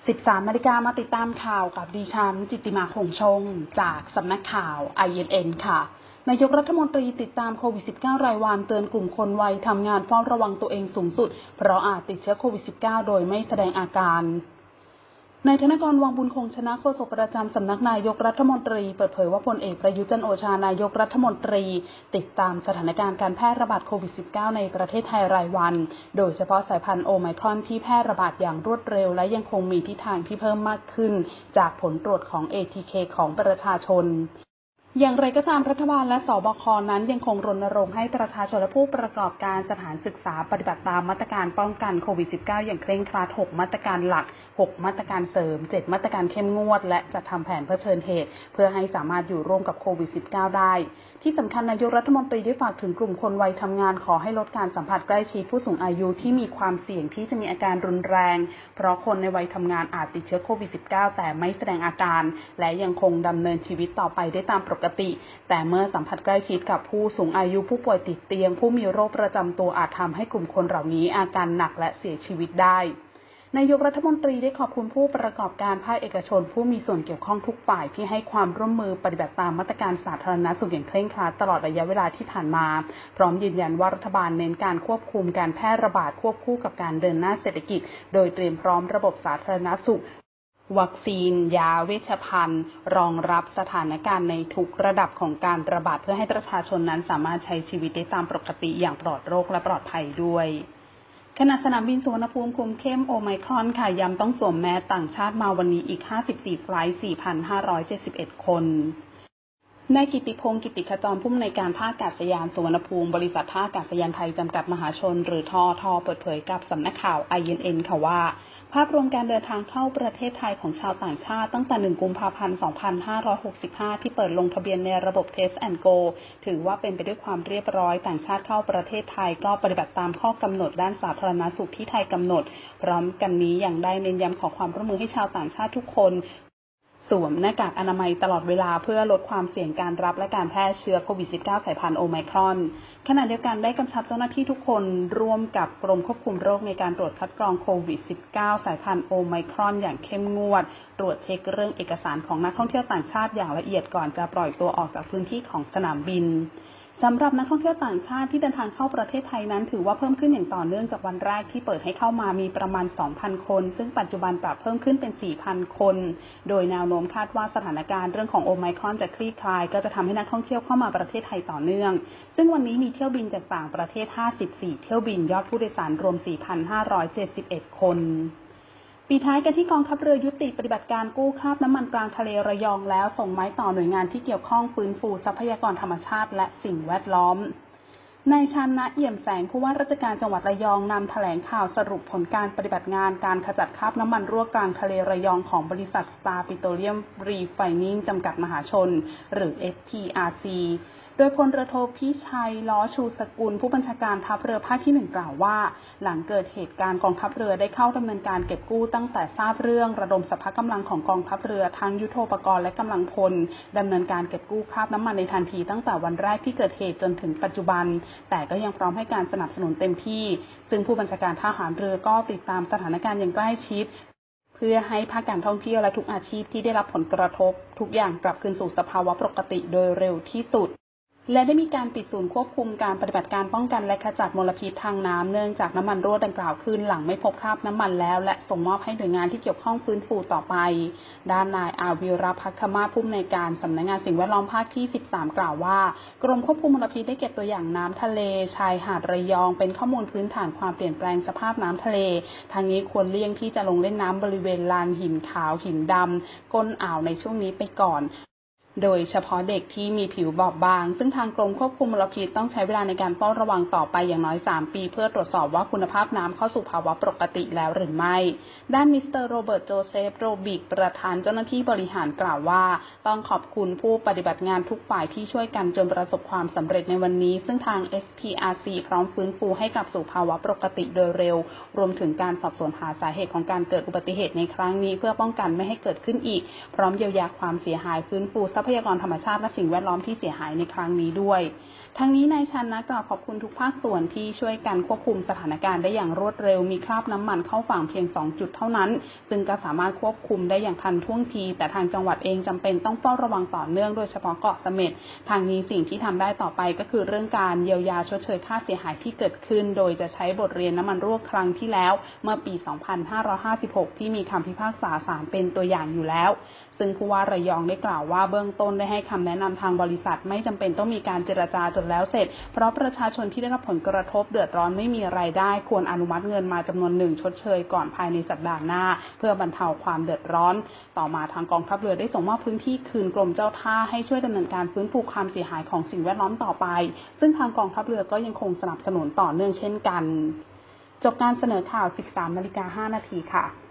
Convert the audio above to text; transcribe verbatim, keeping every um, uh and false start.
สิบสามนาฬิกามาติดตามข่าวกับดิฉันจิตติมาคงชงจากสำนักข่าว ไอ เอ็น เอ็น ค่ะนายกรัฐมนตรีติดตามโควิด สิบเก้า รายวันเตือนกลุ่มคนวัยทำงานเฝ้าระวังตัวเองสูงสุดเพราะอาจติดเชื้อโควิด สิบเก้า โดยไม่แสดงอาการนายธนกร วังบุญคงชนะโฆษกประจำสำนักนายกรัฐมนตรีเปิดเผยว่าพลเอกประยุทธ์จันทร์โอชานายกรัฐมนตรีติดตามสถานการณ์การแพร่ระบาดโควิด สิบเก้า ในประเทศไทยรายวันโดยเฉพาะสายพันธุ์โอไมครอนที่แพร่ระบาดอย่างรวดเร็วและยังคงมีทิศทางที่เพิ่มมากขึ้นจากผลตรวจของ เอ ที เค ของประชาชนอย่างไรก็ตามรัฐบาลและสบคนั้นยังคงรณรงค์ให้ประชาชนและผู้ประกอบการสถานศึกษาปฏิบัติตามมาตรการป้องกันโควิด สิบเก้า อย่างเคร่งครัดหกมาตรการหลักหกมาตรการเสริมเจ็ดมาตรการเข้มงวดและจัดทำแผนเผชิญเหตุเพื่อให้สามารถอยู่ร่วมกับโควิด สิบเก้า ได้ที่สำคัญนายกรัฐมนตรีได้ฝากถึงกลุ่มคนวัยทำงานขอให้ลดการสัมผัสใกล้ชิดผู้สูงอายุที่มีความเสี่ยงที่จะมีอาการรุนแรงเพราะคนในวัยทำงานอาจติดเชื้อโควิด สิบเก้า แต่ไม่แสดงอาการและยังคงดำเนินชีวิตต่อไปได้ตามปกติแต่เมื่อสัมผัสใกล้ชิดกับผู้สูงอายุผู้ป่วยติดเตียงผู้มีโรคประจำตัวอาจทำให้กลุ่มคนเหล่านี้อาการหนักและเสียชีวิตได้นายกรัฐมนตรีได้ขอบคุณผู้ประกอบการภาคเอกชนผู้มีส่วนเกี่ยวข้องทุกฝ่ายที่ให้ความร่วมมือปฏิบัติตามมาตรการสาธารณสุขอย่างเคร่งครัดตลอดระยะเวลาที่ผ่านมาพร้อมยืนยันว่ารัฐบาลเน้นการควบคุมการแพร่ระบาดควบคู่กับการเดินหน้าเศรษฐกิจโดยเตรียมพร้อมระบบสาธารณสุขวัคซีนยาเวชภัณฑ์รองรับสถานการณ์ในทุกระดับของการระบาดเพื่อให้ประชาชนนั้นสามารถใช้ชีวิตได้ตามปกติอย่างปลอดโรคและปลอดภัยด้วยขณะสนามบินสุวรรณภูมิคุมเข้มโอไมครอนค่ะย้ำต้องสวมแมสต่างชาติมาวันนี้อีกห้าสิบสี่ไฟลท์ สี่พันห้าร้อยเจ็ดสิบเอ็ด คนนายกิติพงศ์กิติขจรผู้อำนวยการท่าอากาศยานสุวรรณภูมิบริษัทท่าอากาศยานไทยจำกัดมหาชนหรือททเปิดเผยกับสำนักข่าว ไอ เอ็น เอ็น ค่ะว่าภาพรวมการเดินทางเข้าประเทศไทยของชาวต่างชาติตั้งแต่หนึ่งกุมภาพันธ์สองพันห้าร้อยหกสิบห้าที่เปิดลงทะเบียนในระบบ Test and Go ถือว่าเป็นไปด้วยความเรียบร้อยต่างชาติเข้าประเทศไทยก็ปฏิบัติตามข้อกำหนดด้านสาธารณสุขที่ไทยกำหนดพร้อมกันนี้ยังได้เน้นย้ำขอความร่วมมือให้ชาวต่างชาติทุกคนสวมหน้ากากอนามัยตลอดเวลาเพื่อลดความเสี่ยงการรับและการแพร่เชื้อโควิด สิบเก้า สายพันธุ์โอไมครอนขณะเดียวกันได้กำชับเจ้าหน้าที่ทุกคนร่วมกับกรมควบคุมโรคในการตรวจคัดกรองโควิด สิบเก้า สายพันธุ์โอไมครอนอย่างเข้มงวดตรวจเช็คเรื่องเอกสารของนักท่องเที่ยวต่างชาติอย่างละเอียดก่อนจะปล่อยตัวออกจากพื้นที่ของสนามบินสำหรับนักท่องเที่ยวต่างชาติที่เดินทางเข้าประเทศไทยนั้นถือว่าเพิ่มขึ้นอย่างต่อเนื่องจากวันแรกที่เปิดให้เข้ามามีประมาณ สองพัน คนซึ่งปัจจุบันปรับเพิ่มขึ้นเป็น สี่พัน คนโดยแนวโน้มคาดว่าสถานการณ์เรื่องของโอไมครอนจะคลี่คลายก็จะทำให้นักท่องเที่ยวเข้ามาประเทศไทยต่อเนื่องซึ่งวันนี้มีเที่ยวบินจากต่างประเทศห้าสิบสี่เที่ยวบินยอดผู้โดยสารรวม สี่พันห้าร้อยเจ็ดสิบเอ็ด คนปิดท้ายกันที่กองทัพเรือยุติปฏิบัติการกู้คราบน้ำมันกลางทะเลระยองแล้วส่งไม้ต่อหน่วยงานที่เกี่ยวข้องฟื้นฟูทรัพยากรธรรมชาติและสิ่งแวดล้อมนายชันนะเอี่ยมแสงผู้ว่าราชการจังหวัดระยองนำแถลงข่าวสรุปผลการปฏิบัติงานการขจัดคราบน้ำมันรั่วกลางทะเลระยองของบริษัท Star Petroleum Refining จำกัดมหาชนหรือ เอส พี อาร์ ซี โดยพลเรือโทพิชัยล้อชูสกุลผู้บัญชาการทัพเรือภาคที่หนึ่งกล่าวว่าหลังเกิดเหตุการณ์กองทัพเรือได้เข้าดำเนินการเก็บกู้ตั้งแต่ทราบเรื่องระดมสรรพกำลังของกองทัพเรือทั้งยุทโธปกรณ์และกำลังพลดำเนินการเก็บกู้คราบน้ำมันในทันทีตั้งแต่วันแรกที่เกิดเหตุจนถึงปัจจุบันแต่ก็ยังพร้อมให้การสนับสนุนเต็มที่ซึ่งผู้บัญชาการทหารเรือก็ติดตามสถานการณ์อย่างใกล้ชิดเพื่อให้ภาคการท่องเที่ยวและทุกอาชีพที่ได้รับผลกระทบทุกอย่างกลับคืนสู่สภาวะปกติโดยเร็วที่สุดและได้มีการปิดศูนย์ควบคุมการปฏิบัติการป้องกันและขจัดมลพิษทางน้ำเนื่องจากน้ำมันรั่วดังกล่าวขึ้นหลังไม่พบคราบน้ำมันแล้วและส่งมอบให้หน่วยงานที่เกี่ยวข้องฟื้นฟูต่อไปด้านนายอาวิรภัคมาผู้อำนวยการสำนักงานสิ่งแวดล้อมภาคที่สิบสามกล่าวว่ากรมควบคุมมลพิษได้เก็บตัวอย่างน้ำทะเลชายหาดระยองเป็นข้อมูลพื้นฐานความเปลี่ยนแปลงสภาพน้ำทะเลทางนี้ควรเลี่ยงที่จะลงเล่นน้ำบริเวณลานหินขาวหินดำก้นอ่าวในช่วงนี้ไปก่อนโดยเฉพาะเด็กที่มีผิวบอบบางซึ่งทางกรมควบคุมมลพิษต้องใช้เวลาในการเฝ้าระวังต่อไปอย่างน้อยสามปีเพื่อตรวจสอบว่าคุณภาพน้ำเข้าสู่ภาวะปกติแล้วหรือไม่ด้านมิสเตอร์โรเบิร์ตโจเซฟโรบิกประธานเจ้าหน้าที่บริหารกล่าวว่าต้องขอบคุณผู้ปฏิบัติงานทุกฝ่ายที่ช่วยกันจนประสบความสำเร็จในวันนี้ซึ่งทาง เอส พี อาร์ ซี พร้อมฟื้นฟูให้กลับสู่ภาวะปกติโดยเร็วรวมถึงการสอบสวนหาสาเหตุของการเกิดอุบัติเหตุในครั้งนี้เพื่อป้องกันไม่ให้เกิดขึ้นอีกพร้อมเยียวยาความเสียหายฟื้นฟูทรัพยากรธรรมชาติและสิ่งแวดล้อมที่เสียหายในครั้งนี้ด้วยทั้งนี้นายชันนะกล่าวขอบคุณทุกภาคส่วนที่ช่วยกันควบคุมสถานการณ์ได้อย่างรวดเร็วมีคราบน้ำมันเข้าฝั่งเพียงสองจุดเท่านั้นซึ่งก็สามารถควบคุมได้อย่างทันท่วงทีแต่ทางจังหวัดเองจำเป็นต้องเฝ้าระวังต่อเนื่องโดยเฉพาะเกาะเสม็ดทางนี้สิ่งที่ทำได้ต่อไปก็คือเรื่องการเยียวยาชดเชยค่าเสียหายที่เกิดขึ้นโดยจะใช้บทเรียนน้ำมันรั่วครั้งที่แล้วเมื่อปีสองพันห้าร้อยห้าสิบหกที่มีคำพิพากษาศาลเป็นตัวอย่างอยู่แล้วซึ่งผู้ว่าระยองได้กล่าวว่าเบื้องต้นได้ให้คำแนะนำทางบริษัทไม่จำเป็นต้องมีการเจรจาจนแล้วเสร็จเพราะประชาชนที่ได้รับผลกระทบเดือดร้อนไม่มีรายได้ควรอนุมัติเงินมาจำนวนหนึ่งชดเชยก่อนภายในสัปดาห์หน้าเพื่อบรรเทาความเดือดร้อนต่อมาทางกองทัพเรือได้ส่งมอบพื้นที่คืนกรมเจ้าท่าให้ช่วยดำเนินการฟื้นฟูความเสียหายของสิ่งแวดล้อมต่อไปซึ่งทางกองทัพเรือก็ยังคงสนับสนุนต่อเนื่องเช่นกันจบการเสนอข่าว สิบสามนาฬิกาห้านาที ค่ะ